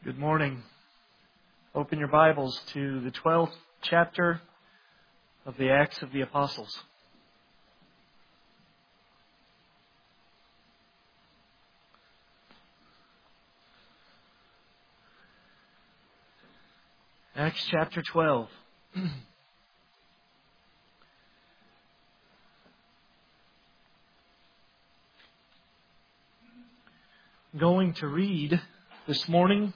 Good morning. Open your Bibles to the 12th chapter of the Acts of the Apostles. Acts chapter 12. I'm going to read this morning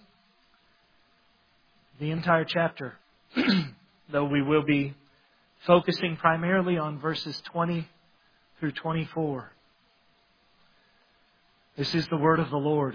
the entire chapter, though we will be focusing primarily on verses 20 through 24. This is the word of the Lord.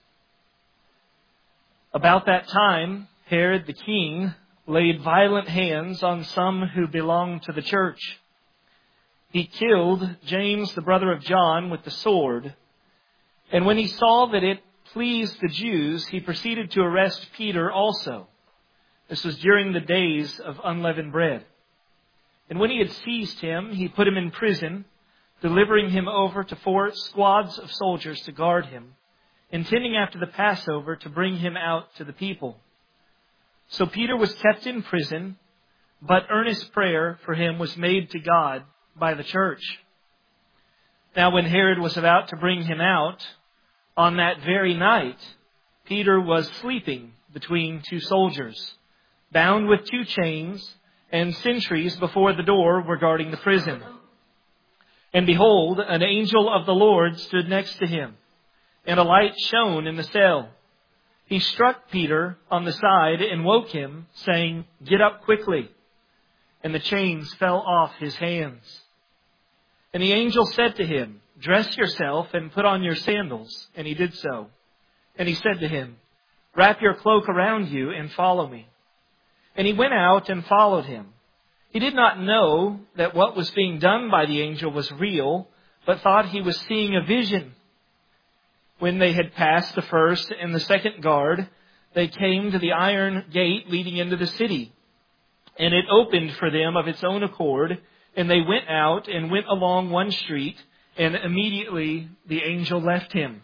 About that time, Herod the king laid violent hands on some who belonged to the church. He killed James, the brother of John, with the sword. And when he saw that it pleased the Jews, he proceeded to arrest Peter also. This was during the days of unleavened bread. And when he had seized him, he put him in prison, delivering him over to 4 squads of soldiers to guard him, intending after the Passover to bring him out to the people. So Peter was kept in prison, but earnest prayer for him was made to God by the church. Now when Herod was about to bring him out, on that very night, Peter was sleeping between 2 soldiers, bound with 2 chains, and sentries before the door were guarding the prison. And behold, an angel of the Lord stood next to him, and a light shone in the cell. He struck Peter on the side and woke him, saying, "Get up quickly." And the chains fell off his hands. And the angel said to him, "Dress yourself and put on your sandals." And he did so. And he said to him, "Wrap your cloak around you and follow me." And he went out and followed him. He did not know that what was being done by the angel was real, but thought he was seeing a vision. When they had passed the first and the second guard, they came to the iron gate leading into the city. And it opened for them of its own accord, and they went out and went along one street, and immediately the angel left him.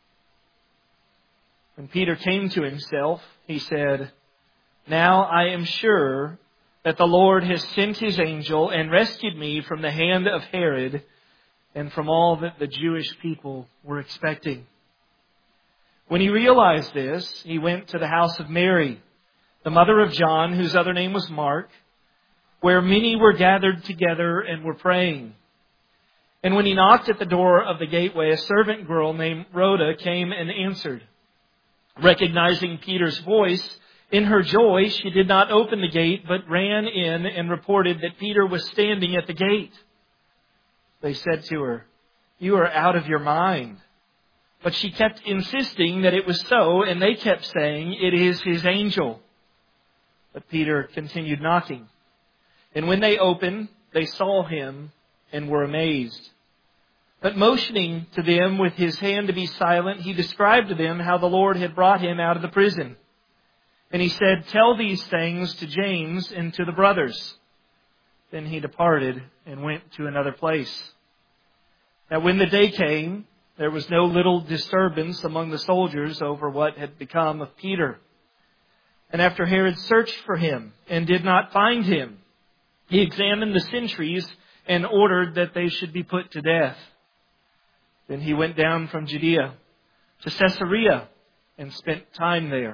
When Peter came to himself, he said, "Now I am sure that the Lord has sent his angel and rescued me from the hand of Herod and from all that the Jewish people were expecting." When he realized this, he went to the house of Mary, the mother of John, whose other name was Mark, where many were gathered together and were praying. And when he knocked at the door of the gateway, a servant girl named Rhoda came and answered. Recognizing Peter's voice, in her joy, she did not open the gate, but ran in and reported that Peter was standing at the gate. They said to her, "You are out of your mind." But she kept insisting that it was so, and they kept saying, "It is his angel." But Peter continued knocking. And when they opened, they saw him and were amazed. But motioning to them with his hand to be silent, he described to them how the Lord had brought him out of the prison. And he said, "Tell these things to James and to the brothers." Then he departed and went to another place. Now when the day came, there was no little disturbance among the soldiers over what had become of Peter. And after Herod searched for him and did not find him, he examined the sentries and ordered that they should be put to death. Then he went down from Judea to Caesarea and spent time there.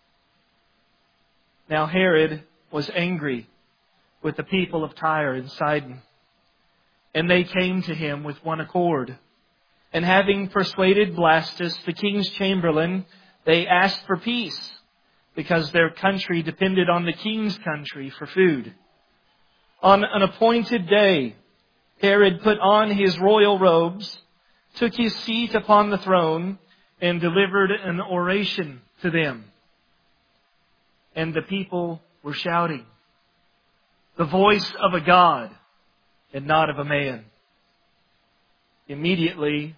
Now Herod was angry with the people of Tyre and Sidon, and they came to him with one accord. And having persuaded Blastus, the king's chamberlain, they asked for peace, because their country depended on the king's country for food. On an appointed day, Herod put on his royal robes, took his seat upon the throne, and delivered an oration to them. And the people were shouting, "The voice of a God and not of a man." Immediately,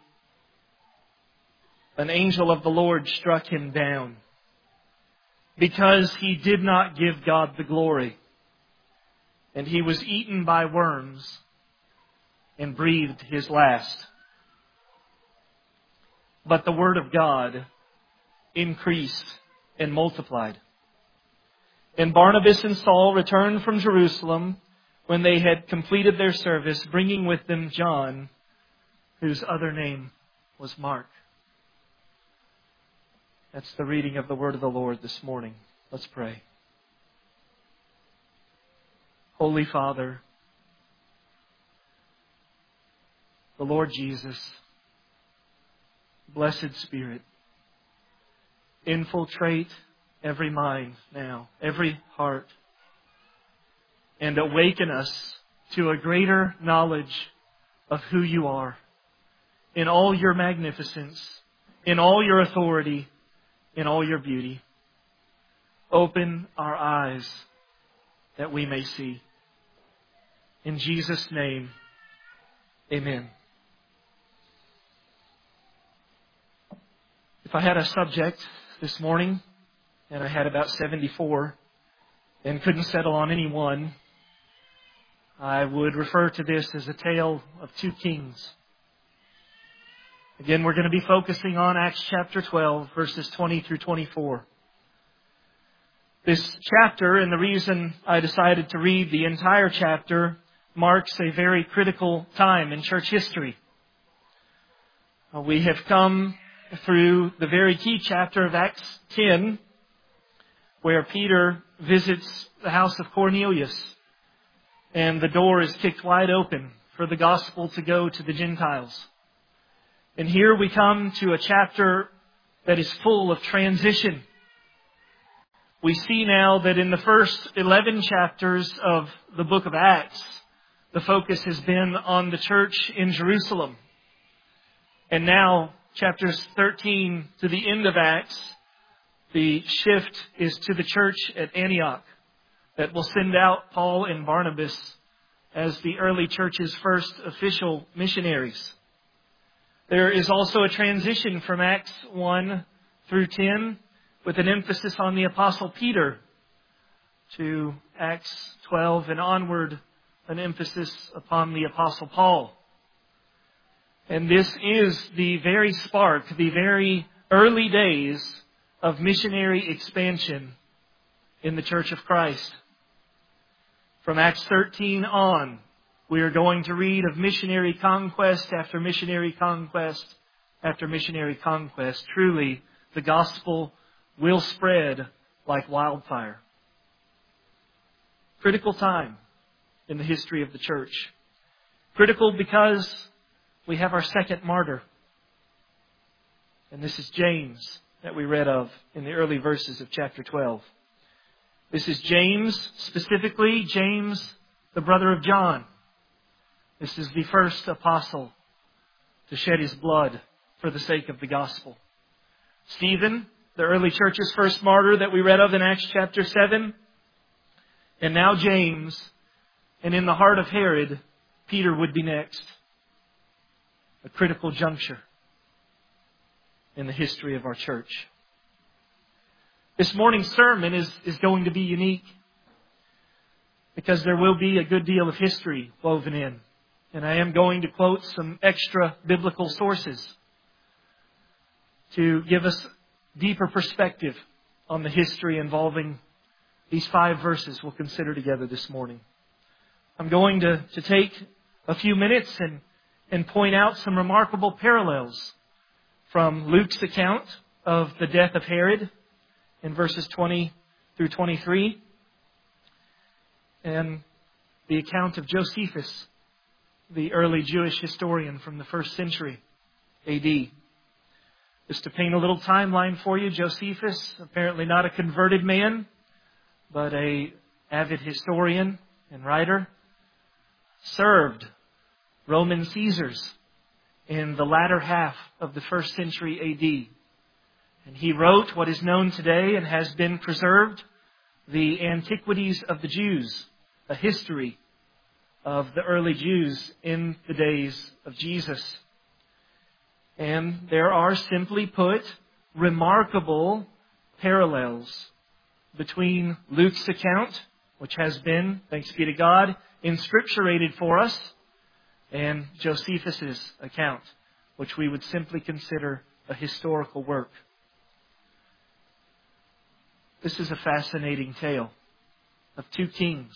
an angel of the Lord struck him down, because he did not give God the glory. And he was eaten by worms and breathed his last. But the word of God increased and multiplied. And Barnabas and Saul returned from Jerusalem when they had completed their service, bringing with them John, whose other name was Mark. That's the reading of the word of the Lord this morning. Let's pray. Holy Father, the Lord Jesus, Blessed Spirit, infiltrate every mind now, every heart, and awaken us to a greater knowledge of who you are in all your magnificence, in all your authority, in all your beauty. Open our eyes that we may see. In Jesus' name, amen. If I had a subject this morning, and I had about 74, and couldn't settle on any one, I would refer to this as a tale of two kings. Again, we're going to be focusing on Acts chapter 12, verses 20 through 24. This chapter, and the reason I decided to read the entire chapter, marks a very critical time in church history. We have come through the very key chapter of Acts 10, where Peter visits the house of Cornelius, and the door is kicked wide open for the gospel to go to the Gentiles. And here we come to a chapter that is full of transition. We see now that in the first 11 chapters of the book of Acts, the focus has been on the church in Jerusalem. And now, chapters 13 to the end of Acts, the shift is to the church at Antioch that will send out Paul and Barnabas as the early church's first official missionaries. There is also a transition from Acts 1 through 10 with an emphasis on the Apostle Peter to Acts 12 and onward, an emphasis upon the Apostle Paul. And this is the very spark, the very early days of missionary expansion in the Church of Christ. From Acts 13 on, we are going to read of missionary conquest after missionary conquest after missionary conquest. Truly, the gospel will spread like wildfire. Critical time in the history of the church. Critical because we have our second martyr. And this is James that we read of in the early verses of chapter 12. This is James, specifically James, the brother of John. This is the first apostle to shed his blood for the sake of the gospel. Stephen, the early church's first martyr that we read of in Acts chapter 7. And now James, and in the heart of Herod, Peter would be next. A critical juncture in the history of our church. This morning's sermon is going to be unique because there will be a good deal of history woven in. And I am going to quote some extra biblical sources to give us deeper perspective on the history involving these 5 verses we'll consider together this morning. I'm going to take a few minutes and point out some remarkable parallels from Luke's account of the death of Herod in verses 20 through 23, and the account of Josephus, the early Jewish historian from the 1st century A.D. Just to paint a little timeline for you, Josephus, apparently not a converted man, but an avid historian and writer, served Roman Caesars in the latter half of the 1st century A.D. And he wrote what is known today and has been preserved, the Antiquities of the Jews, a history of the early Jews in the days of Jesus. And there are, simply put, remarkable parallels between Luke's account, which has been, thanks be to God, inscripturated for us, and Josephus' account, which we would simply consider a historical work. This is a fascinating tale of two kings.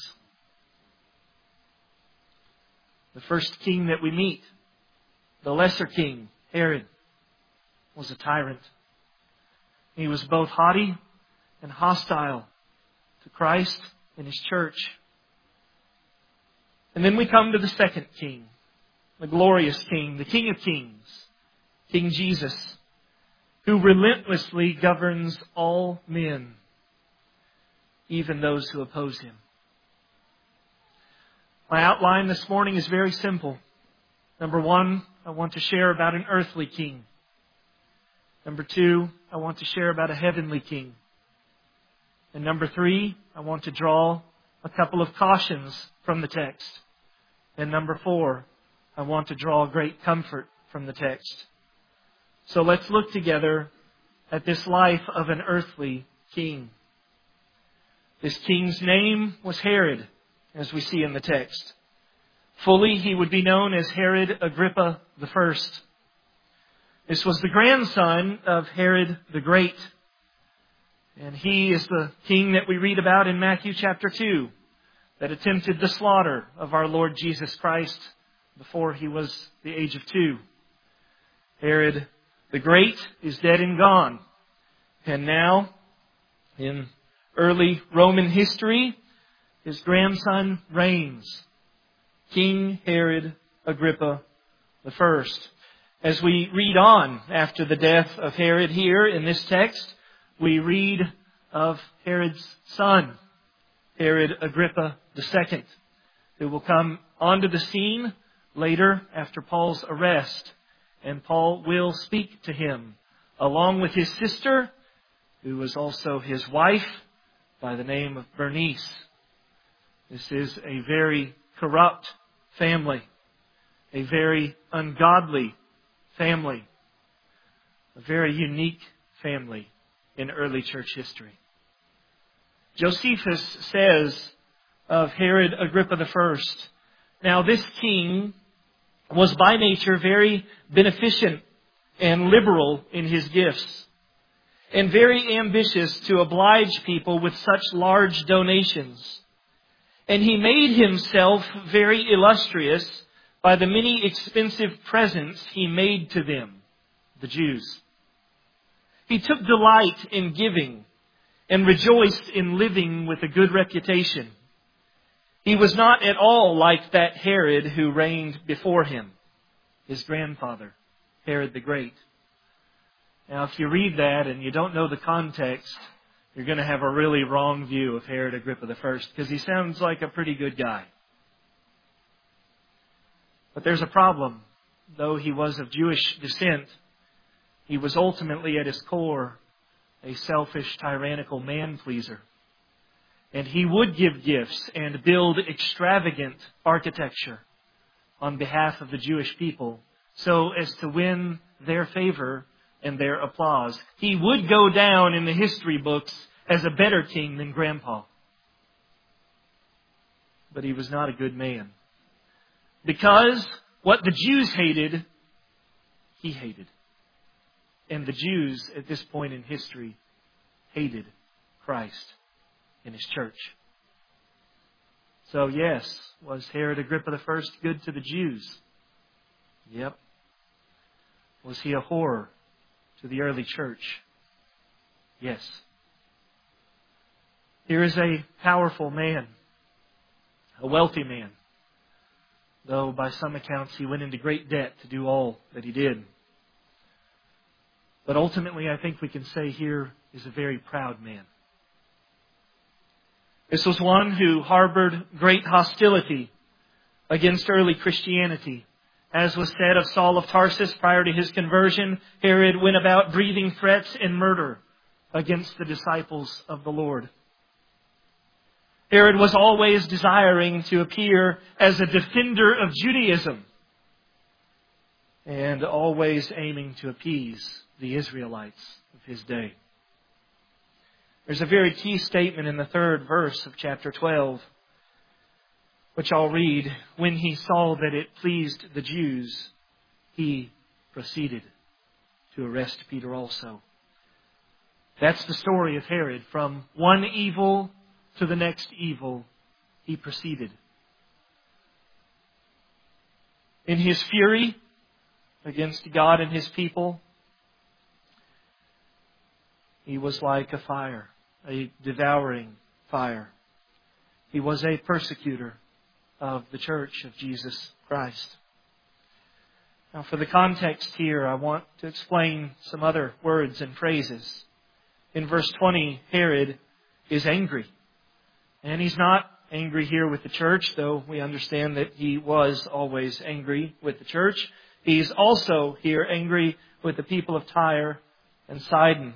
The first king that we meet, the lesser king, Herod, was a tyrant. He was both haughty and hostile to Christ and His church. And then we come to the second king, the glorious king, the King of Kings, King Jesus, who relentlessly governs all men, even those who oppose Him. My outline this morning is very simple. Number one, I want to share about an earthly king. Number two, I want to share about a heavenly king. And number three, I want to draw a couple of cautions from the text. And number four, I want to draw great comfort from the text. So let's look together at this life of an earthly king. This king's name was Herod, as we see in the text. Fully, he would be known as Herod Agrippa I. This was the grandson of Herod the Great. And he is the king that we read about in Matthew chapter 2 that attempted the slaughter of our Lord Jesus Christ before He was the age of 2. Herod the Great is dead and gone. And now, in early Roman history, his grandson reigns, King Herod Agrippa I. As we read on after the death of Herod here in this text, we read of Herod's son, Herod Agrippa II, who will come onto the scene later after Paul's arrest. And Paul will speak to him along with his sister, who was also his wife by the name of Bernice. This is a very corrupt family, a very ungodly family, a very unique family in early church history. Josephus says of Herod Agrippa I, now this king was by nature very beneficent and liberal in his gifts, and very ambitious to oblige people with such large donations. And he made himself very illustrious by the many expensive presents he made to them, the Jews. He took delight in giving and rejoiced in living with a good reputation. He was not at all like that Herod who reigned before him, his grandfather, Herod the Great. Now, if you read that and you don't know the context, you're going to have a really wrong view of Herod Agrippa I, because he sounds like a pretty good guy. But there's a problem. Though he was of Jewish descent, he was ultimately at his core a selfish, tyrannical man-pleaser. And he would give gifts and build extravagant architecture on behalf of the Jewish people so as to win their favor and their applause. He would go down in the history books as a better king than Grandpa. But he was not a good man. Because what the Jews hated, he hated. And the Jews at this point in history hated Christ and His church. So yes, was Herod Agrippa I good to the Jews? Yep. Was he a horror to the early church? Yes. Here is a powerful man, a wealthy man, though by some accounts he went into great debt to do all that he did. But ultimately, I think we can say here is a very proud man. This was one who harbored great hostility against early Christianity. As was said of Saul of Tarsus prior to his conversion, Herod went about breathing threats and murder against the disciples of the Lord. Herod was always desiring to appear as a defender of Judaism and always aiming to appease the Israelites of his day. There's a very key statement in the 3rd verse of chapter 12, which I'll read. When he saw that it pleased the Jews, he proceeded to arrest Peter also. That's the story of Herod. From one evil to the next evil, he proceeded. In his fury against God and his people, he was like a fire, a devouring fire. He was a persecutor of the church of Jesus Christ. Now, for the context here, I want to explain some other words and phrases. In verse 20, Herod is angry. And he's not angry here with the church, though we understand that he was always angry with the church. He's also here angry with the people of Tyre and Sidon.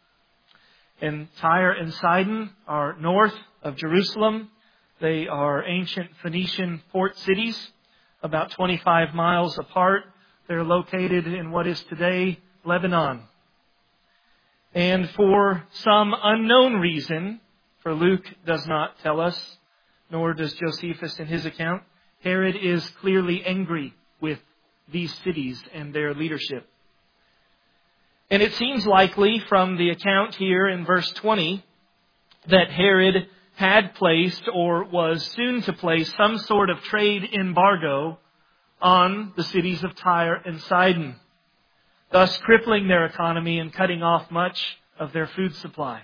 And Tyre and Sidon are north of Jerusalem. They are ancient Phoenician port cities, about 25 miles apart. They're located in what is today Lebanon. And for some unknown reason, for Luke does not tell us, nor does Josephus in his account, Herod is clearly angry with these cities and their leadership. And it seems likely from the account here in verse 20 that Herod had placed or was soon to place some sort of trade embargo on the cities of Tyre and Sidon, thus crippling their economy and cutting off much of their food supply.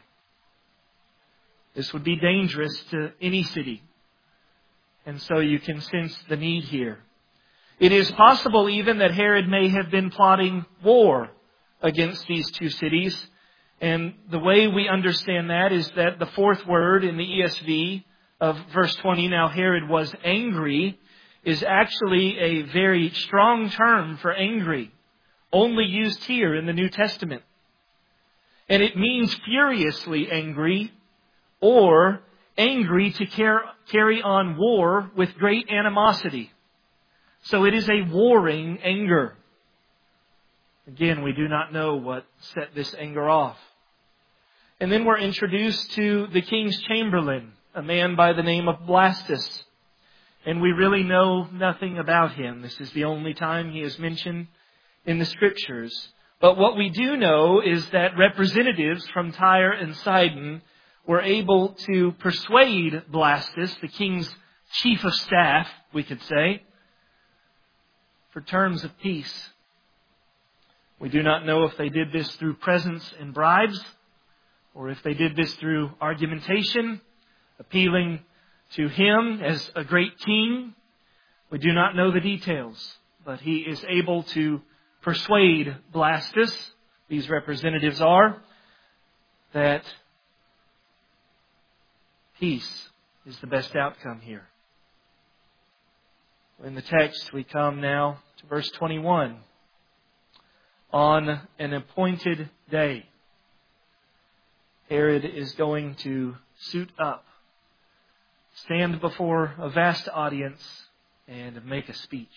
This would be dangerous to any city. And so you can sense the need here. It is possible even that Herod may have been plotting war against these two cities. And the way we understand that is that the fourth word in the ESV of verse 20, now Herod was angry, is actually a very strong term for angry, only used here in the New Testament. And it means furiously angry or angry to carry on war with great animosity. So it is a warring anger. Again, we do not know what set this anger off. And then we're introduced to the king's chamberlain, a man by the name of Blastus. And we really know nothing about him. This is the only time he is mentioned in the Scriptures. But what we do know is that representatives from Tyre and Sidon were able to persuade Blastus, the king's chief of staff, we could say, for terms of peace. We do not know if they did this through presents and bribes, or if they did this through argumentation, appealing to him as a great king. We do not know the details, but he is able to persuade Blastus, these representatives are, that peace is the best outcome here. In the text, we come now to verse 21. On an appointed day, Herod is going to suit up, stand before a vast audience, and make a speech.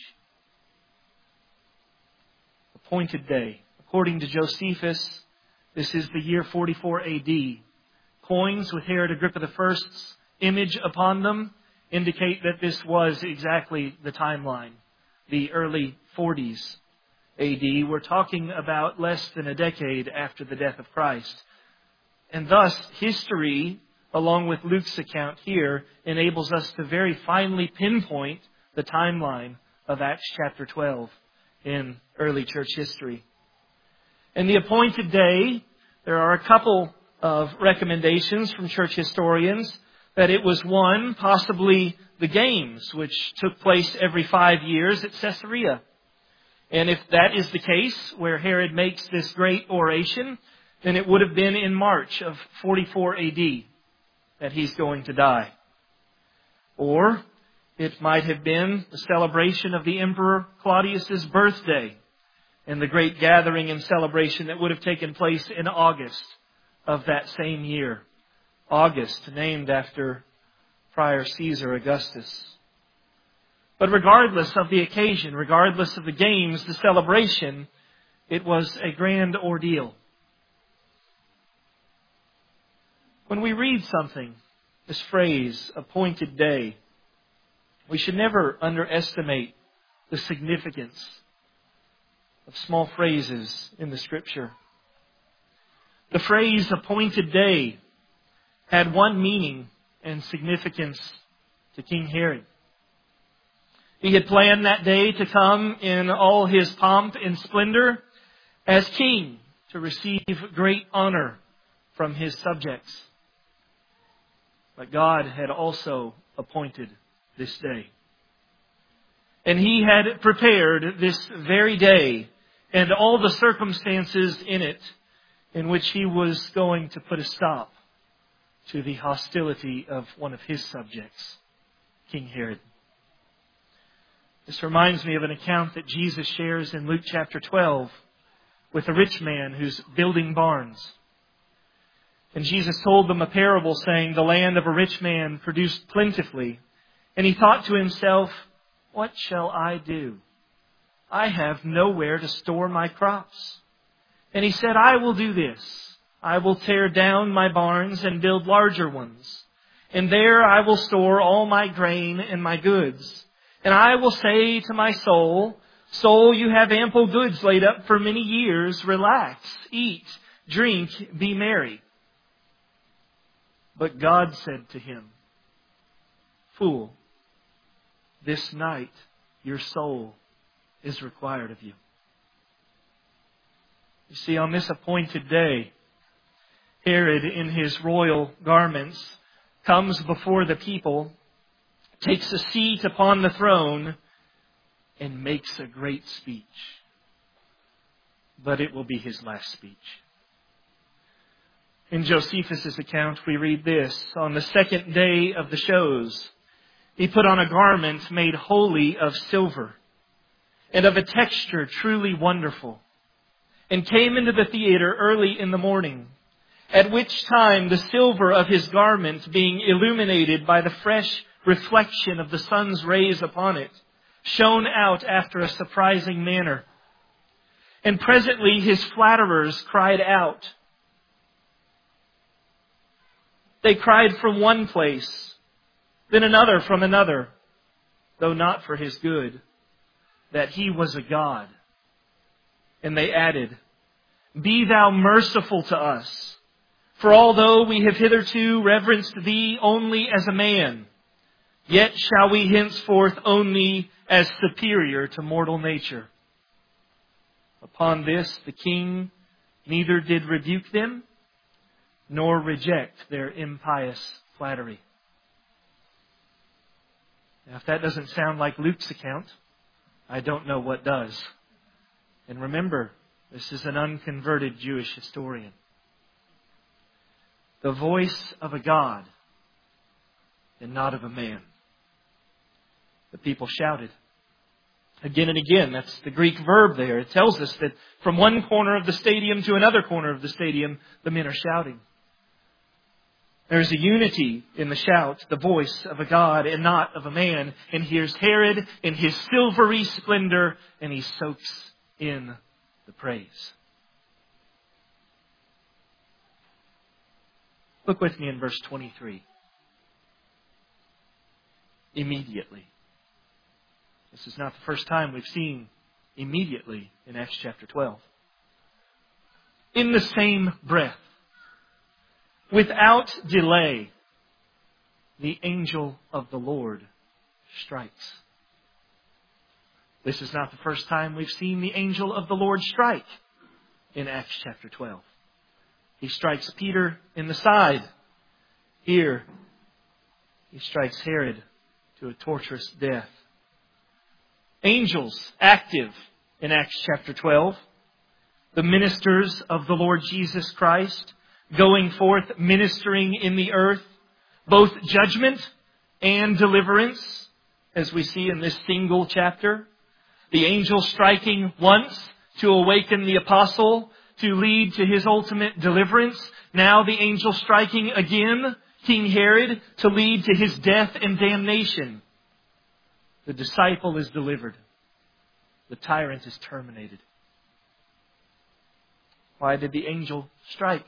Appointed day. According to Josephus, this is the year 44 AD. Coins with Herod Agrippa I's image upon them indicate that this was exactly the timeline, the early 40s AD. We're talking about less than a decade after the death of Christ. And thus, history, along with Luke's account here, enables us to very finely pinpoint the timeline of Acts chapter 12 in early church history. In the appointed day, there are a couple of recommendations from church historians that it was one, possibly the games, which took place every 5 years at Caesarea. And if that is the case, where Herod makes this great oration, then it would have been in March of 44 AD that he's going to die. Or it might have been the celebration of the Emperor Claudius's birthday and the great gathering and celebration that would have taken place in August of that same year. August, named after Prior Caesar Augustus. But regardless of the occasion, regardless of the games, the celebration, it was a grand ordeal. When we read something, this phrase, appointed day, we should never underestimate the significance of small phrases in the Scripture. The phrase appointed day had one meaning and significance to King Herod. He had planned that day to come in all his pomp and splendor as king to receive great honor from his subjects. But God had also appointed this day. And He had prepared this very day and all the circumstances in it in which He was going to put a stop to the hostility of one of His subjects, King Herod. This reminds me of an account that Jesus shares in Luke chapter 12 with a rich man who's building barns. And Jesus told them a parable saying, the land of a rich man produced plentifully. And he thought to himself, what shall I do? I have nowhere to store my crops. And he said, I will do this. I will tear down my barns and build larger ones. And there I will store all my grain and my goods. And I will say to my soul, soul, you have ample goods laid up for many years. Relax, eat, drink, be merry. But God said to him, fool, this night your soul is required of you. You see, on this appointed day, Herod, in his royal garments, comes before the people, takes a seat upon the throne, and makes a great speech. But it will be his last speech. In Josephus' account, we read this. On the second day of the shows, he put on a garment made wholly of silver and of a texture truly wonderful, and came into the theater early in the morning, at which time the silver of his garment, being illuminated by the fresh reflection of the sun's rays upon it, shone out after a surprising manner. And presently his flatterers cried out. They cried from one place, then another from another, though not for his good, that he was a god. And they added, be thou merciful to us, for although we have hitherto reverenced thee only as a man, yet shall we henceforth own thee as superior to mortal nature. Upon this the king neither did rebuke them, nor reject their impious flattery. Now, if that doesn't sound like Luke's account, I don't know what does. And remember, this is an unconverted Jewish historian. The voice of a God and not of a man. The people shouted. Again and again, that's the Greek verb there. It tells us that from one corner of the stadium to another corner of the stadium, the men are shouting. There's a unity in the shout, the voice of a God and not of a man. And here's Herod in his silvery splendor, and he soaks in the praise. Look with me in verse 23. Immediately. This is not the first time we've seen immediately in Acts chapter 12. In the same breath, without delay, the angel of the Lord strikes. This is not the first time we've seen the angel of the Lord strike in Acts chapter 12. He strikes Peter in the side. Here, he strikes Herod to a torturous death. Angels active in Acts chapter 12. The ministers of the Lord Jesus Christ going forth ministering in the earth, both judgment and deliverance, as we see in this single chapter. The angel striking once to awaken the apostle to lead to his ultimate deliverance. Now the angel striking again, King Herod, to lead to his death and damnation. The disciple is delivered. The tyrant is terminated. Why did the angel strike?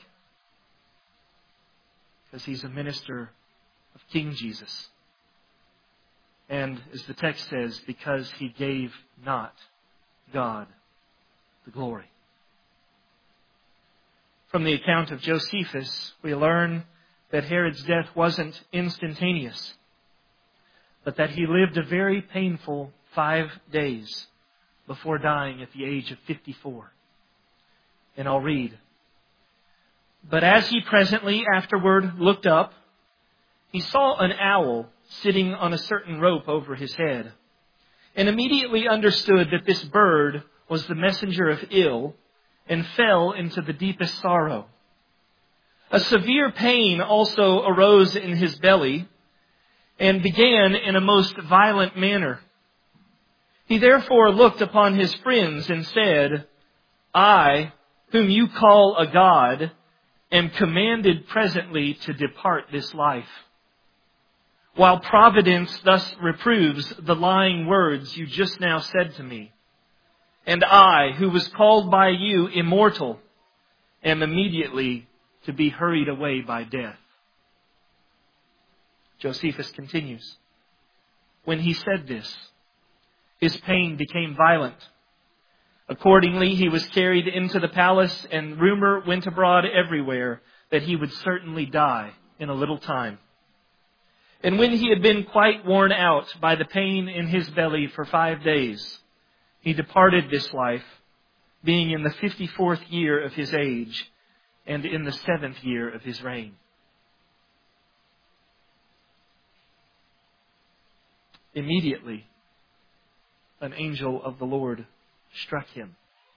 Because he's a minister of King Jesus. And as the text says, because he gave not God the glory. From the account of Josephus, we learn that Herod's death wasn't instantaneous, but that he lived a very painful 5 days before dying at the age of 54. And I'll read. But as he presently afterward looked up, he saw an owl sitting on a certain rope over his head, and immediately understood that this bird was the messenger of ill, and fell into the deepest sorrow. A severe pain also arose in his belly, and began in a most violent manner. He therefore looked upon his friends and said, I, whom you call a god, am commanded presently to depart this life. While Providence thus reproves the lying words you just now said to me, and I, who was called by you immortal, am immediately to be hurried away by death. Josephus continues, when he said this, his pain became violent. Accordingly, he was carried into the palace, and rumor went abroad everywhere that he would certainly die in a little time. And when he had been quite worn out by the pain in his belly for 5 days, he departed this life, being in the 54th year of his age, and in the 7th year of his reign. Immediately, an angel of the Lord struck him.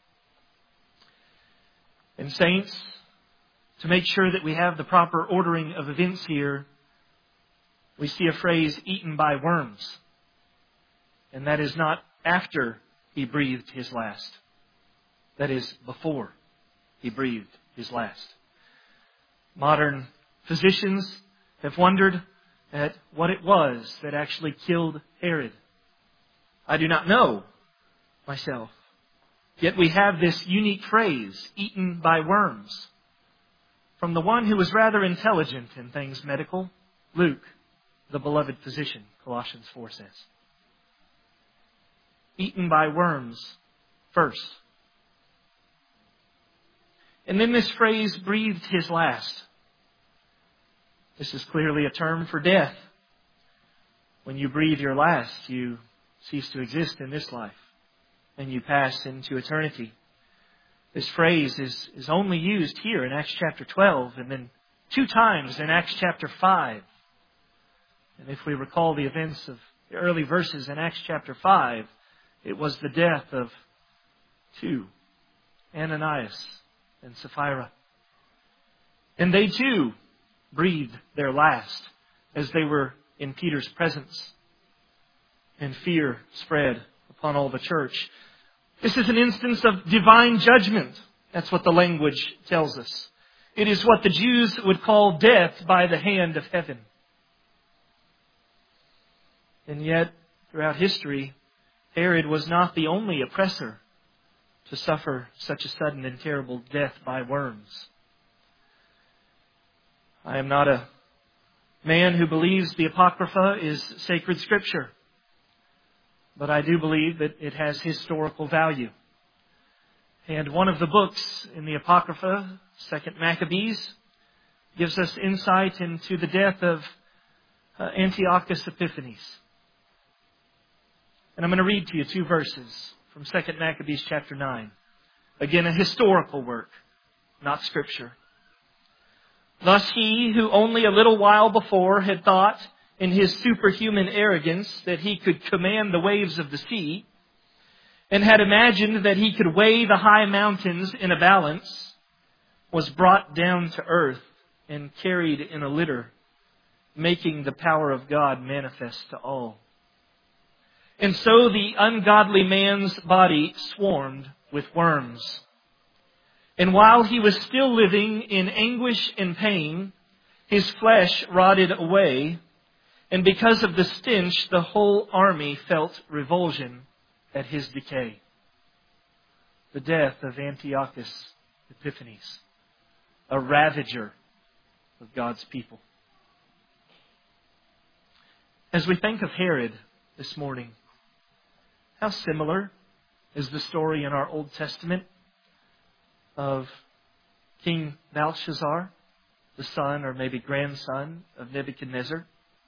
And saints, to make sure that we have the proper ordering of events here, we see a phrase, eaten by worms. And that is not after he breathed his last. That is before he breathed his last. Modern physicians have wondered at what it was that actually killed Herod. I do not know myself. Yet we have this unique phrase, eaten by worms, from the one who was rather intelligent in things medical, Luke, the beloved physician, Colossians 4 says. Eaten by worms first. And then this phrase, breathed his last. This is clearly a term for death. When you breathe your last, you cease to exist in this life, and you pass into eternity. This phrase is only used here in Acts chapter 12, and then 2 times in Acts chapter 5. And if we recall the events of the early verses in Acts chapter 5, it was the death of 2, Ananias and Sapphira. And they too breathed their last as they were in Peter's presence. And fear spread upon all the church. This is an instance of divine judgment. That's what the language tells us. It is what the Jews would call death by the hand of heaven. And yet, throughout history, Herod was not the only oppressor to suffer such a sudden and terrible death by worms. I am not a man who believes the Apocrypha is sacred scripture, but I do believe that it has historical value. And one of the books in the Apocrypha, 2nd Maccabees, gives us insight into the death of Antiochus Epiphanes. And I'm going to read to you 2 verses from 2nd Maccabees chapter 9. Again, a historical work, not scripture. Thus he, who only a little while before had thought in his superhuman arrogance that he could command the waves of the sea, and had imagined that he could weigh the high mountains in a balance, was brought down to earth and carried in a litter, making the power of God manifest to all. And so the ungodly man's body swarmed with worms. And while he was still living in anguish and pain, his flesh rotted away, and because of the stench, the whole army felt revulsion at his decay. The death of Antiochus Epiphanes, a ravager of God's people. As we think of Herod this morning, how similar is the story in our Old Testament of King Belshazzar, the son or maybe grandson of Nebuchadnezzar.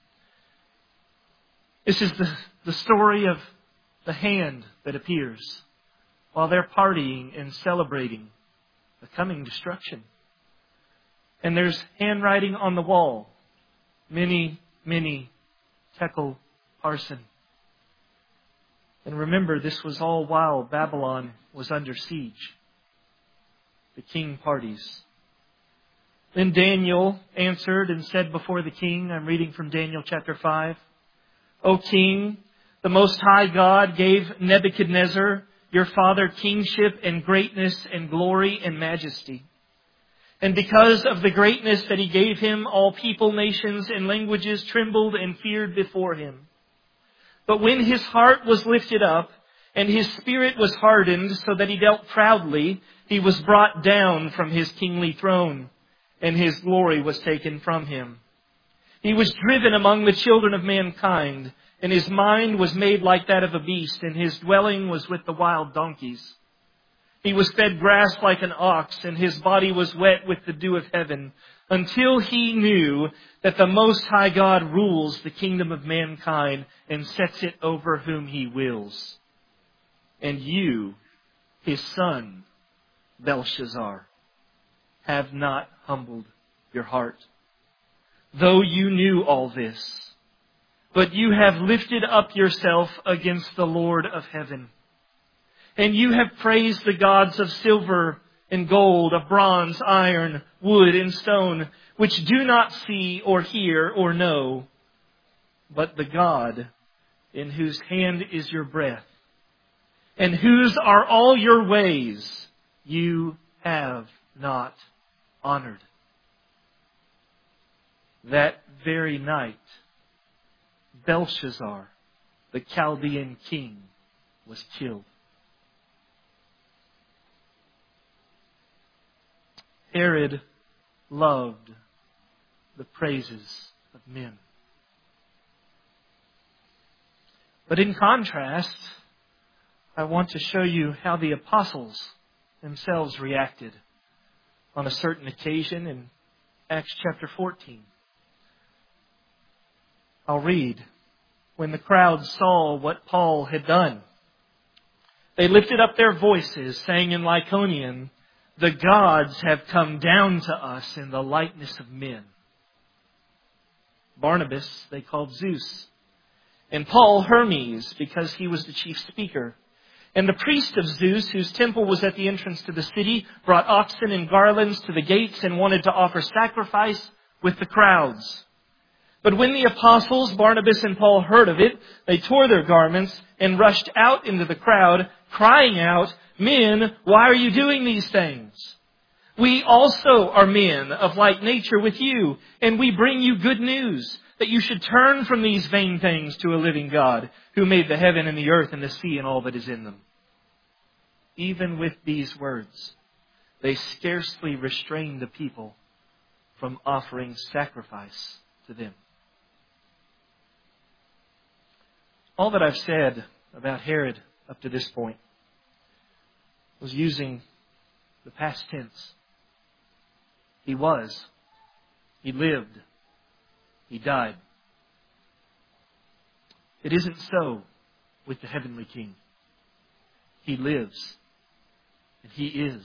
This is the story of the hand that appears while they're partying and celebrating the coming destruction. And there's handwriting on the wall. Many, many tekel parsin. And remember, this was all while Babylon was under siege. The king parties. Then Daniel answered and said before the king, I'm reading from Daniel chapter 5, O king, the Most High God gave Nebuchadnezzar, your father, kingship and greatness and glory and majesty. And because of the greatness that He gave him, all people, nations, and languages trembled and feared before him. But when his heart was lifted up, and his spirit was hardened so that he dealt proudly, he was brought down from his kingly throne, and his glory was taken from him. He was driven among the children of mankind, and his mind was made like that of a beast, and his dwelling was with the wild donkeys. He was fed grass like an ox, and his body was wet with the dew of heaven, until he knew that the Most High God rules the kingdom of mankind and sets it over whom He wills. And you, his son, Belshazzar, have not humbled your heart, though you knew all this. But you have lifted up yourself against the Lord of heaven. And you have praised the gods of silver and gold, of bronze, iron, wood, and stone, which do not see or hear or know, but the God in whose hand is your breath, and whose are all your ways, you have not honored. That very night, Belshazzar, the Chaldean king, was killed. Herod loved the praises of men. But in contrast, I want to show you how the apostles themselves reacted on a certain occasion in Acts chapter 14. I'll read. When the crowd saw what Paul had done, they lifted up their voices, saying in Lycaonian, the gods have come down to us in the likeness of men. Barnabas they called Zeus, and Paul Hermes, because he was the chief speaker. And the priest of Zeus, whose temple was at the entrance to the city, brought oxen and garlands to the gates and wanted to offer sacrifice with the crowds. But when the apostles, Barnabas and Paul, heard of it, they tore their garments and rushed out into the crowd, crying out, Men, why are you doing these things? We also are men of like nature with you, and we bring you good news, that you should turn from these vain things to a living God, who made the heaven and the earth and the sea and all that is in them. Even with these words, they scarcely restrained the people from offering sacrifice to them. All that I've said about Herod up to this point was using the past tense. He was. He lived. He died. It isn't so with the heavenly King. He lives. And He is.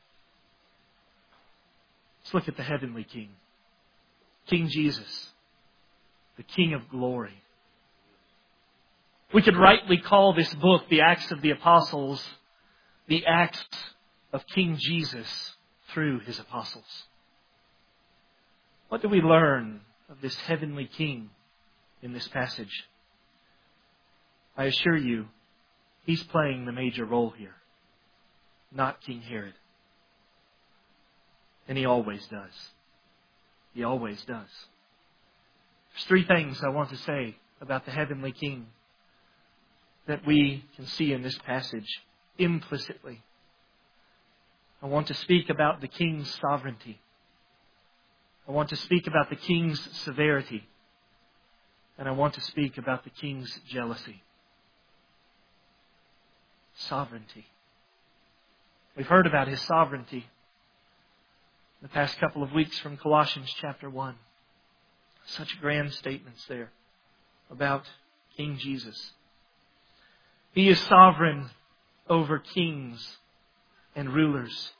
Let's look at the heavenly King. King Jesus, the King of glory. We could rightly call this book, the Acts of the Apostles, the Acts of King Jesus through His apostles. What do we learn of this heavenly King in this passage? I assure you, He's playing the major role here, not King Herod. And He always does. He always does. There's three things I want to say about the heavenly King that we can see in this passage implicitly. I want to speak about the King's sovereignty. I want to speak about the King's severity. And I want to speak about the King's jealousy. Sovereignty. We've heard about His sovereignty. the past couple of weeks from Colossians chapter 1. Such grand statements there about King Jesus. He is sovereign over kings and rulers.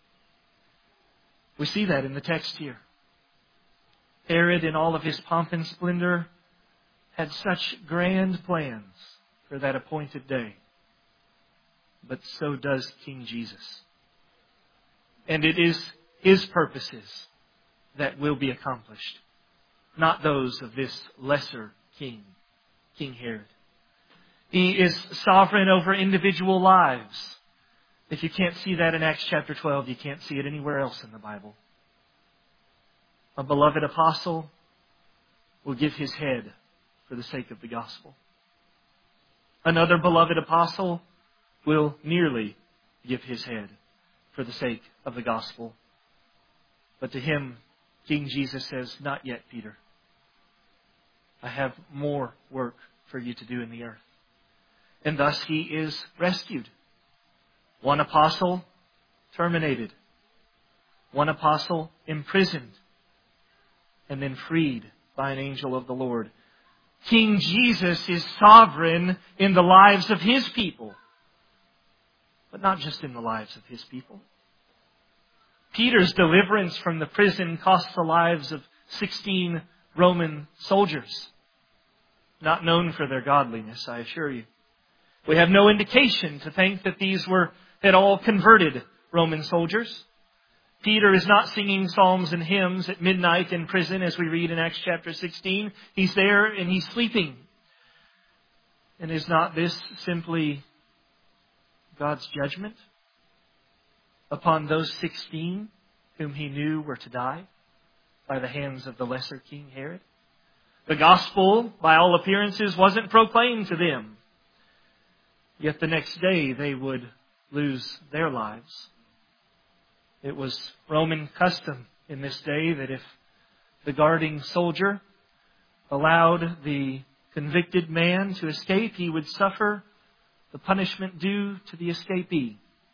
We see that in the text here. Herod, in all of his pomp and splendor, had such grand plans for that appointed day. But so does King Jesus. And it is His purposes that will be accomplished, not those of this lesser king, King Herod. He is sovereign over individual lives. If you can't see that in Acts chapter 12, you can't see it anywhere else in the Bible. A beloved apostle will give his head for the sake of the gospel. Another beloved apostle will nearly give his head for the sake of the gospel. But to him, King Jesus says, "Not yet, Peter. I have more work for you to do in the earth." And thus he is rescued. One apostle terminated. One apostle imprisoned. And then freed by an angel of the Lord. King Jesus is sovereign in the lives of His people. But not just in the lives of His people. Peter's deliverance from the prison cost the lives of 16 Roman soldiers. Not known for their godliness, I assure you. We have no indication to think that these were at all converted Roman soldiers. Peter is not singing psalms and hymns at midnight in prison as we read in Acts chapter 16. He's there and he's sleeping. And is not this simply God's judgment upon those 16 whom He knew were to die by the hands of the lesser King Herod? The gospel, by all appearances, wasn't proclaimed to them. Yet the next day they would lose their lives. It was Roman custom in this day that if the guarding soldier allowed the convicted man to escape, he would suffer the punishment due to the escapee.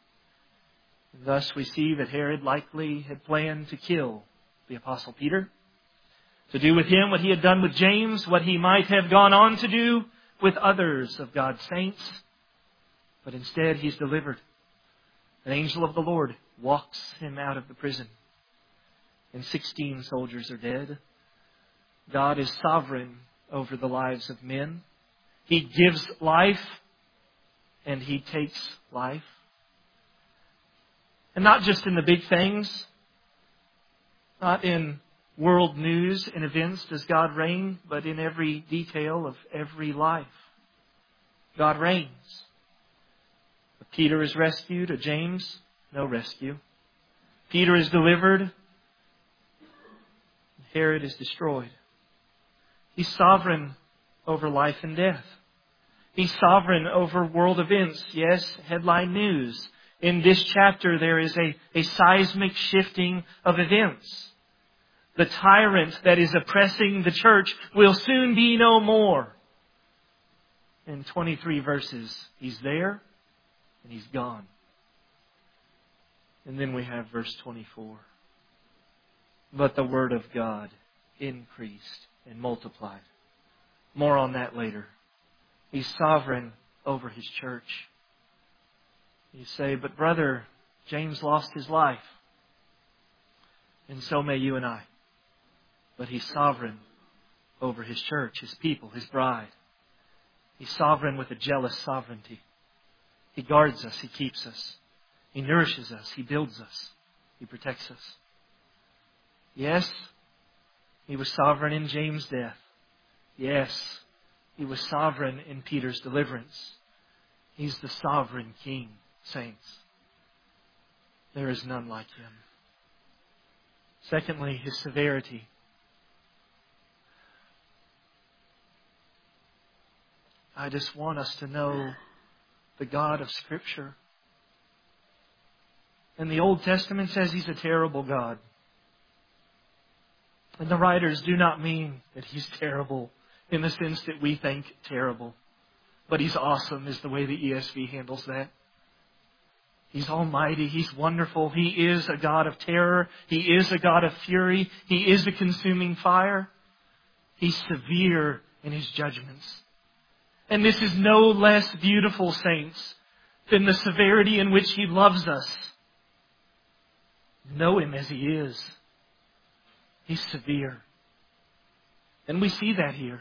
And thus we see that Herod likely had planned to kill the Apostle Peter, to do with him what he had done with James, what he might have gone on to do with others of God's saints. But instead he's delivered. An angel of the Lord walks him out of the prison. And 16 soldiers are dead. God is sovereign over the lives of men. He gives life and He takes life. And not just in the big things, not in world news and events does God reign, but in every detail of every life. God reigns. Peter is rescued, or James, no rescue. Peter is delivered. Herod is destroyed. He's sovereign over life and death. He's sovereign over world events. Yes, headline news. In this chapter there is a seismic shifting of events. The tyrant that is oppressing the church will soon be no more. In 23 verses, He's there and He's gone. And then we have verse 24. But the word of God increased and multiplied. More on that later. He's sovereign over His church. You say, but brother, James lost his life. And so may you and I. But He's sovereign over His church, His people, His bride. He's sovereign with a jealous sovereignty. He guards us. He keeps us. He nourishes us. He builds us. He protects us. Yes, He was sovereign in James' death. Yes, He was sovereign in Peter's deliverance. He's the sovereign King, saints. There is none like Him. Secondly, His severity. I just want us to know the God of Scripture. And the Old Testament says He's a terrible God. And the writers do not mean that He's terrible in the sense that we think terrible. But He's awesome is the way the ESV handles that. He's almighty. He's wonderful. He is a God of terror. He is a God of fury. He is a consuming fire. He's severe in His judgments. And this is no less beautiful, saints, than the severity in which He loves us. Know Him as He is. He's severe. And we see that here.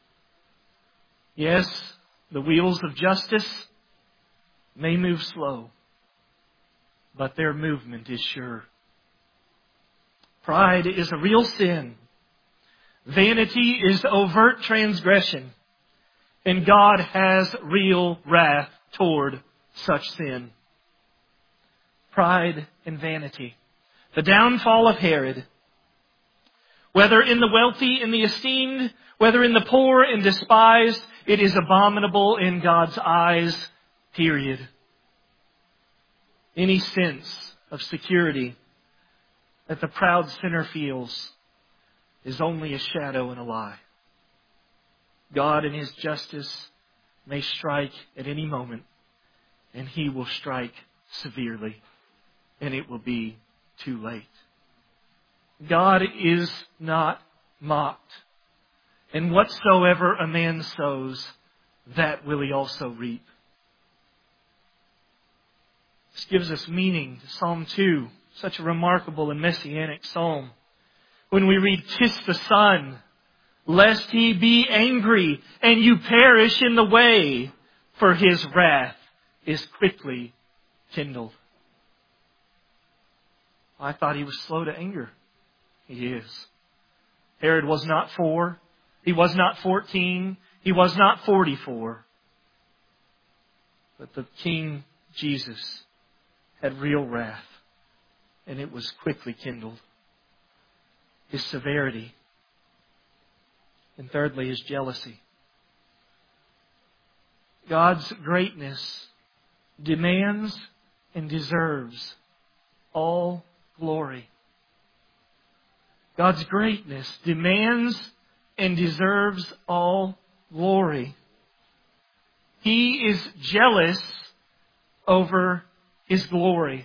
Yes, the wheels of justice may move slow, but their movement is sure. Pride is a real sin. Vanity is overt transgression. And God has real wrath toward such sin. Pride and vanity. The downfall of Herod. Whether in the wealthy and the esteemed, whether in the poor and despised, it is abominable in God's eyes, period. Any sense of security that the proud sinner feels is only a shadow and a lie. God in His justice may strike at any moment, and He will strike severely, and it will be too late. God is not mocked, and whatsoever a man sows, that will he also reap. This gives us meaning to Psalm 2, such a remarkable and messianic psalm. When we read, "Kiss the Son, lest He be angry and you perish in the way, for His wrath is quickly kindled." I thought He was slow to anger. He is. Herod was not 4. He was not 14. He was not 44. But the King Jesus had real wrath, and it was quickly kindled. His severity. And thirdly, His jealousy. God's greatness demands and deserves all glory. God's greatness demands and deserves all glory. He is jealous over His glory.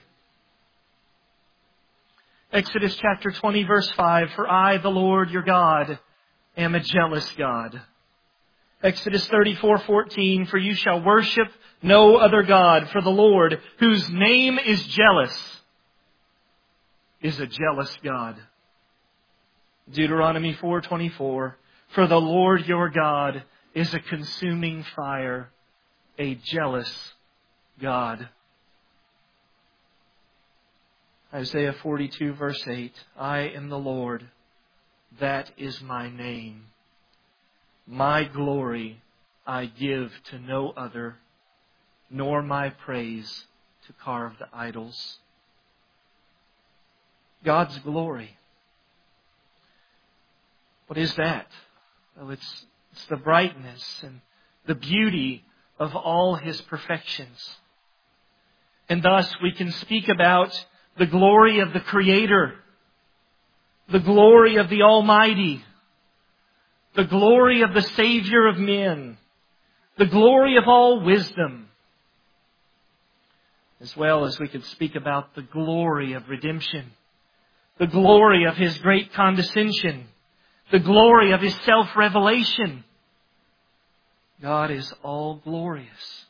Exodus chapter 20, verse 5, "For I, the Lord your God, am a jealous God." Exodus 34:14, "For you shall worship no other God, for the Lord, whose name is jealous, is a jealous God." Deuteronomy 4:24, "For the Lord your God is a consuming fire, a jealous God." Isaiah 42, verse 8, "I am the Lord, that is my name. My glory I give to no other, nor my praise to carved idols." God's glory. What is that? Well, it's the brightness and the beauty of all His perfections. And thus we can speak about the glory of the Creator, the glory of the Almighty, the glory of the Savior of men, the glory of all wisdom, as well as we could speak about the glory of redemption, the glory of His great condescension, the glory of His self-revelation. God is all glorious.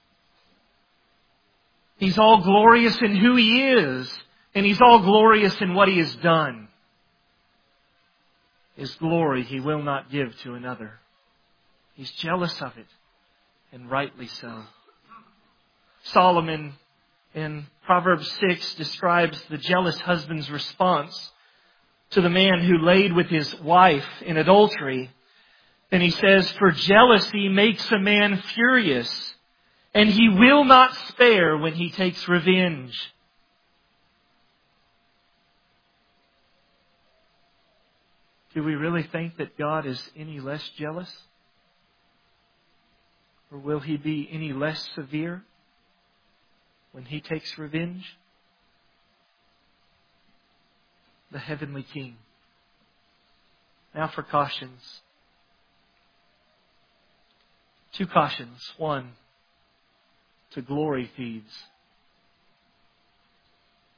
He's all glorious in who He is, and He's all glorious in what He has done. His glory He will not give to another. He's jealous of it, and rightly so. Solomon in Proverbs 6 describes the jealous husband's response to the man who laid with his wife in adultery. And he says, "For jealousy makes a man furious, and he will not spare when he takes revenge." Do we really think that God is any less jealous? Or will He be any less severe when He takes revenge? The heavenly King. Now for cautions. 2 cautions. 1, to glory feeds.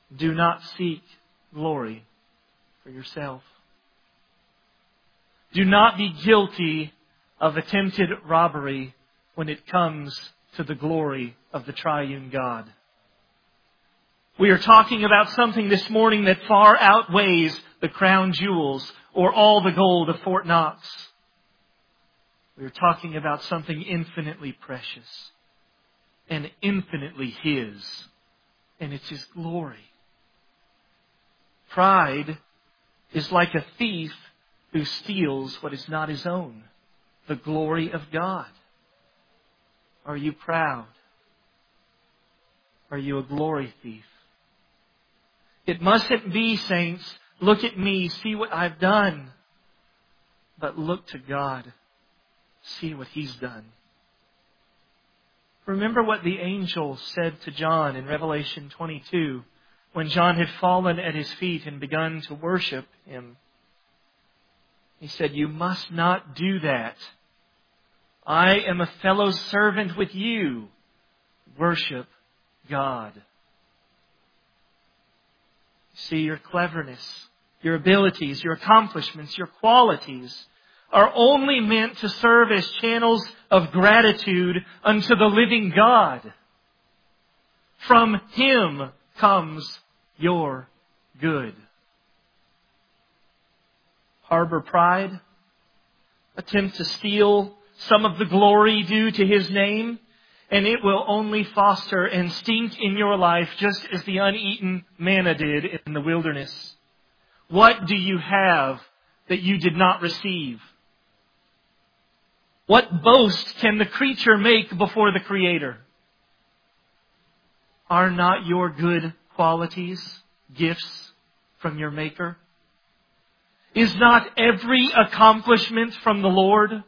Do not seek glory for yourself. Do not be guilty of attempted robbery when it comes to the glory of the triune God. We are talking about something this morning that far outweighs the crown jewels or all the gold of Fort Knox. We are talking about something infinitely precious and infinitely His, and it's His glory. Pride is like a thief who steals what is not his own, the glory of God. Are you proud? Are you a glory thief? It mustn't be, saints, look at me, see what I've done. But look to God, see what He's done. Remember what the angel said to John in Revelation 22 when John had fallen at His feet and begun to worship Him. He said, "You must not do that. I am a fellow servant with you. Worship God." See, your cleverness, your abilities, your accomplishments, your qualities are only meant to serve as channels of gratitude unto the living God. From Him comes your good. Harbor pride, attempt to steal some of the glory due to His name, and it will only foster and stink in your life just as the uneaten manna did in the wilderness. What do you have that you did not receive? What boast can the creature make before the Creator? Are not your good qualities gifts from your Maker? Is not every accomplishment from the Lord?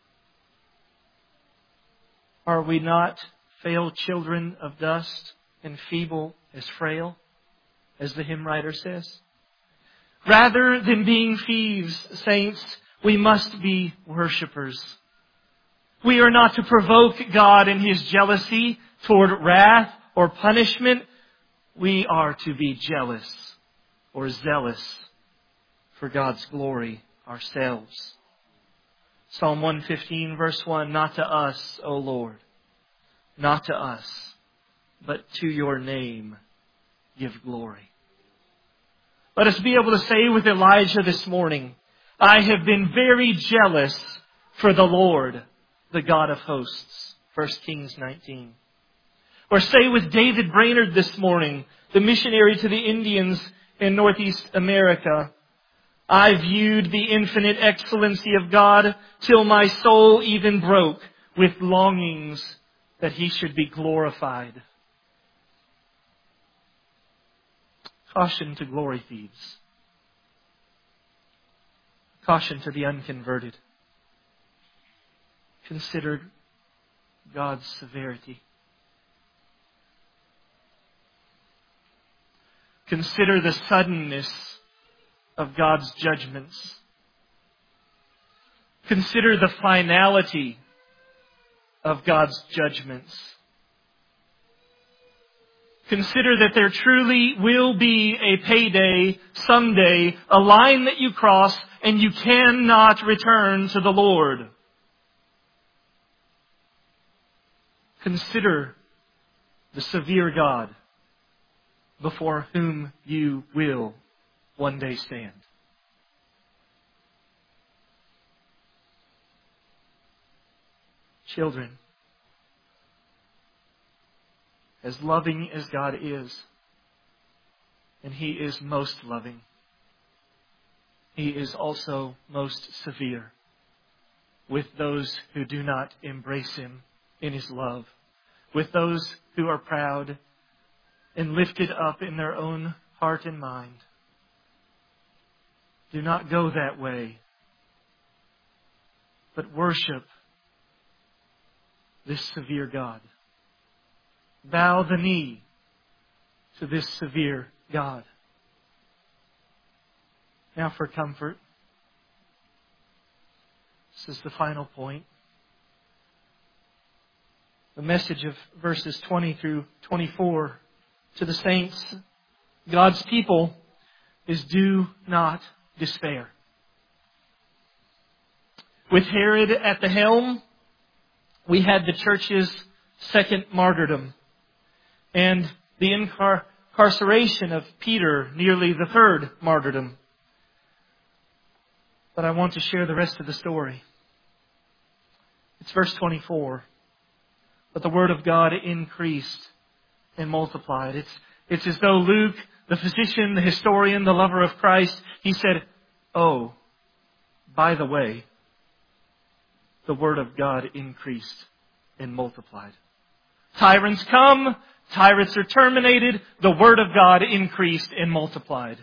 Are we not frail children of dust and feeble as frail, as the hymn writer says? Rather than being thieves, saints, we must be worshipers. We are not to provoke God in His jealousy toward wrath or punishment. We are to be jealous or zealous for God's glory ourselves. Psalm 115 verse 1, "Not to us, O Lord, not to us, but to your name give glory." Let us be able to say with Elijah this morning, "I have been very jealous for the Lord, the God of hosts." 1 Kings 19. Or say with David Brainerd this morning, the missionary to the Indians in Northeast America, "I viewed the infinite excellency of God till my soul even broke with longings that He should be glorified." Caution to glory thieves. Caution to the unconverted. Consider God's severity. Consider the suddenness of God's judgments. Consider the finality of God's judgments. Consider that there truly will be a payday someday, a line that you cross and you cannot return to the Lord. Consider the severe God before whom you will one day stand. Children, as loving as God is, and He is most loving, He is also most severe with those who do not embrace Him in His love, with those who are proud and lifted up in their own heart and mind. Do not go that way, but worship this severe God. Bow the knee to this severe God. Now for comfort. This is the final point. The message of verses 20 through 24 to the saints God's people is do not despair. With Herod at the helm, we had the church's second martyrdom, and the incarceration of Peter, nearly the third martyrdom. But I want to share the rest of the story. It's verse 24. But the word of God increased and multiplied. It's as though Luke, the physician, the historian, the lover of Christ, he said, "Oh, by the way, the word of God increased and multiplied. Tyrants come, tyrants are terminated, the word of God increased and multiplied."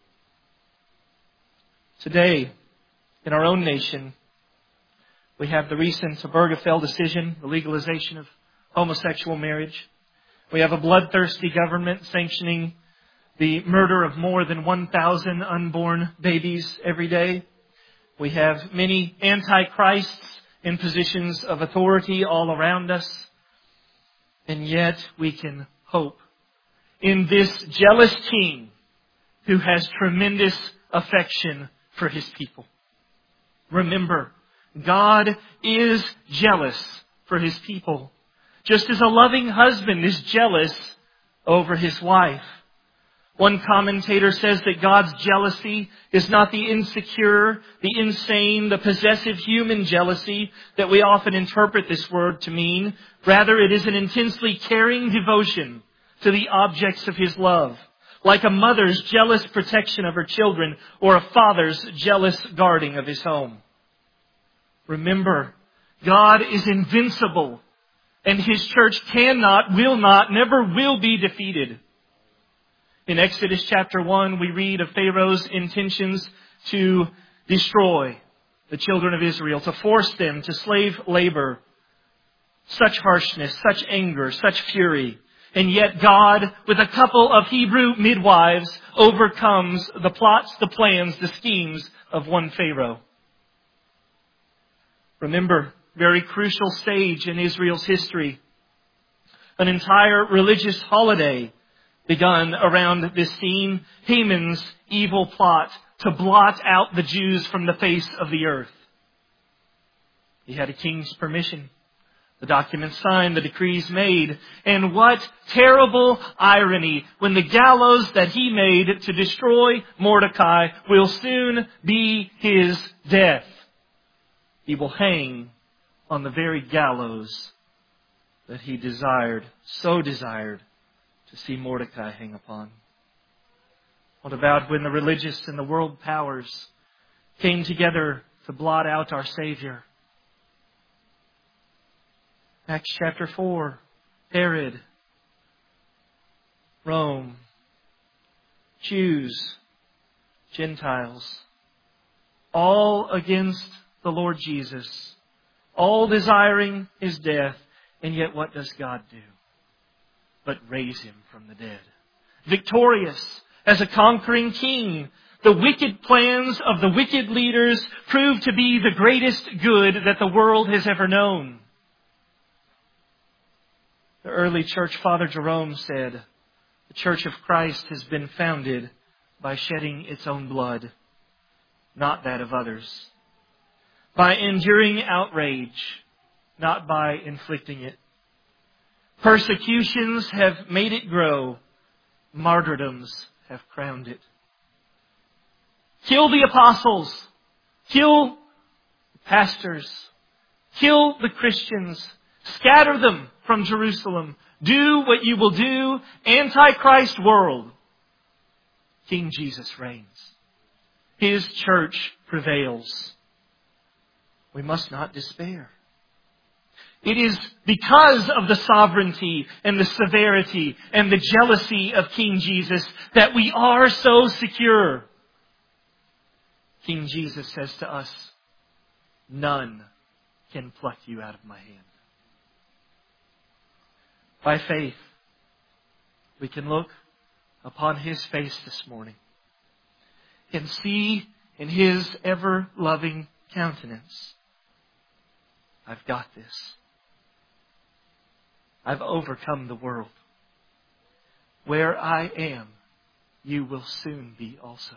Today, in our own nation, we have the recent Obergefell decision, the legalization of homosexual marriage. We have a bloodthirsty government sanctioning the murder of more than 1,000 unborn babies every day. We have many antichrists in positions of authority all around us. And yet we can hope in this jealous king who has tremendous affection for his people. Remember, God is jealous for his people, just as a loving husband is jealous over his wife. One commentator says that God's jealousy is not the insecure, the insane, the possessive human jealousy that we often interpret this word to mean. Rather, it is an intensely caring devotion to the objects of his love, like a mother's jealous protection of her children or a father's jealous guarding of his home. Remember, God is invincible, and his church cannot, will not, never will be defeated. In Exodus chapter 1, we read of Pharaoh's intentions to destroy the children of Israel, to force them to slave labor. Such harshness, such anger, such fury. And yet God, with a couple of Hebrew midwives, overcomes the plots, the plans, the schemes of one Pharaoh. Remember, very crucial stage in Israel's history. An entire religious holiday begun around this scene, Haman's evil plot to blot out the Jews from the face of the earth. He had a king's permission. The documents signed, the decrees made. And what terrible irony when the gallows that he made to destroy Mordecai will soon be his death. He will hang on the very gallows that he so desired to see Mordecai hang upon. What about when the religious and the world powers came together to blot out our Savior? Acts chapter 4, Herod, Rome, Jews, Gentiles, all against the Lord Jesus, all desiring his death, and yet what does God do? But raise him from the dead. Victorious as a conquering king, the wicked plans of the wicked leaders prove to be the greatest good that the world has ever known. The early church father Jerome said, "The Church of Christ has been founded by shedding its own blood, not that of others. By enduring outrage, not by inflicting it. Persecutions have made it grow. Martyrdoms have crowned it. Kill the apostles. Kill the pastors. Kill the Christians. Scatter them from Jerusalem. Do what you will do. Antichrist world. King Jesus reigns. His church prevails. We must not despair. It is because of the sovereignty and the severity and the jealousy of King Jesus that we are so secure. King Jesus says to us, "None can pluck you out of my hand." By faith, we can look upon his face this morning and see in his ever-loving countenance, I've got this. I've overcome the world. Where I am, you will soon be also.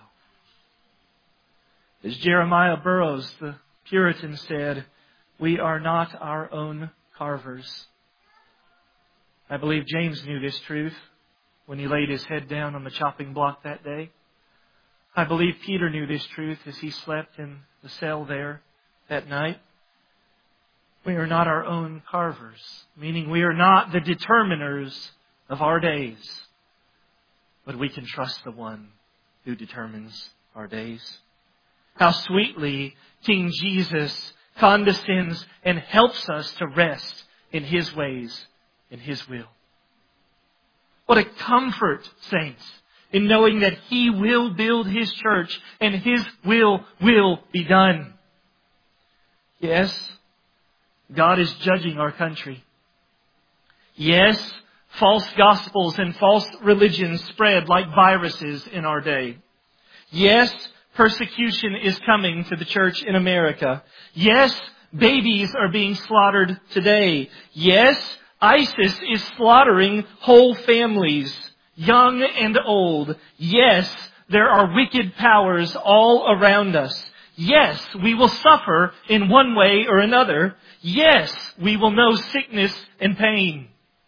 As Jeremiah Burroughs, the Puritan, said, we are not our own carvers. I believe James knew this truth when he laid his head down on the chopping block that day. I believe Peter knew this truth as he slept in the cell there that night. We are not our own carvers, meaning we are not the determiners of our days, but we can trust the one who determines our days. How sweetly King Jesus condescends and helps us to rest in His ways, in His will. What a comfort, saints, in knowing that He will build His church and His will be done. Yes, God is judging our country. Yes, false gospels and false religions spread like viruses in our day. Yes, persecution is coming to the church in America. Yes, babies are being slaughtered today. Yes, ISIS is slaughtering whole families, young and old. Yes, there are wicked powers all around us. Yes, we will suffer in one way or another. Yes, we will know sickness and pain.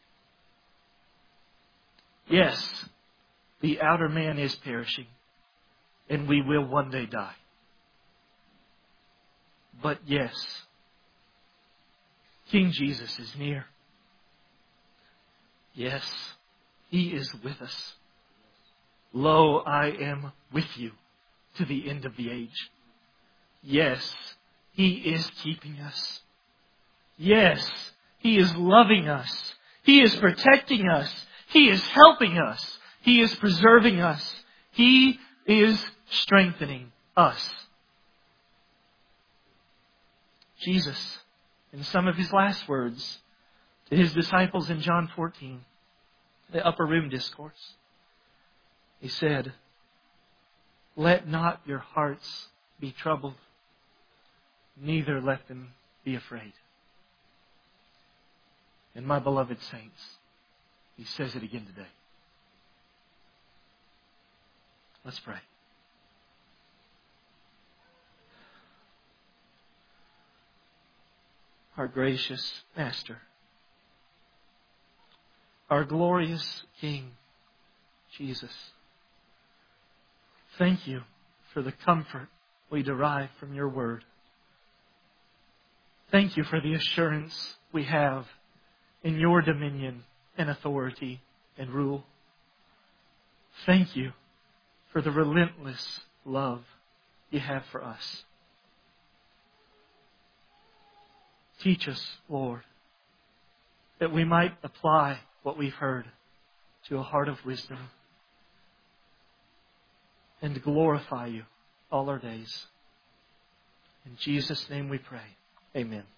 Yes, the outer man is perishing, and we will one day die. But yes, King Jesus is near. Yes, He is with us. Lo, I am with you to the end of the age. Yes, He is keeping us. Yes, He is loving us. He is protecting us. He is helping us. He is preserving us. He is strengthening us. Jesus, in some of His last words to His disciples in John 14, the upper room discourse, He said, let not your hearts be troubled, neither let them be afraid. And my beloved saints, He says it again today. Let's pray. Our gracious Master, our glorious King, Jesus, thank You for the comfort we derive from Your Word. Thank You for the assurance we have in Your dominion and authority and rule. Thank You for the relentless love You have for us. Teach us, Lord, that we might apply what we've heard to a heart of wisdom and to glorify You all our days. In Jesus' name we pray. Amen.